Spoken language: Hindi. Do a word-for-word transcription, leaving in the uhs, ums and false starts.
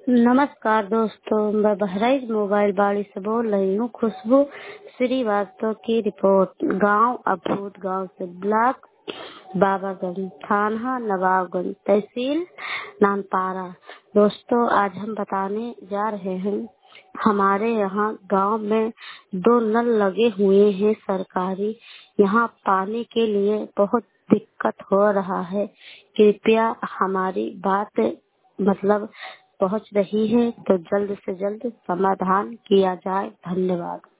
नमस्कार दोस्तों, मैं बहराइच मोबाइल बाड़ी से बोल रही हूँ। खुशबू श्रीवास्तव की रिपोर्ट। गांव अभूत गांव से, ब्लॉक बाबागंज, थाना नवाबगंज, तहसील नानपारा। दोस्तों, आज हम बताने जा रहे हैं, हमारे यहाँ गांव में दो नल लगे हुए हैं सरकारी। यहाँ पानी के लिए बहुत दिक्कत हो रहा है। कृपया हमारी बात मतलब पहुंच रही है तो जल्द से जल्द समाधान किया जाए। धन्यवाद।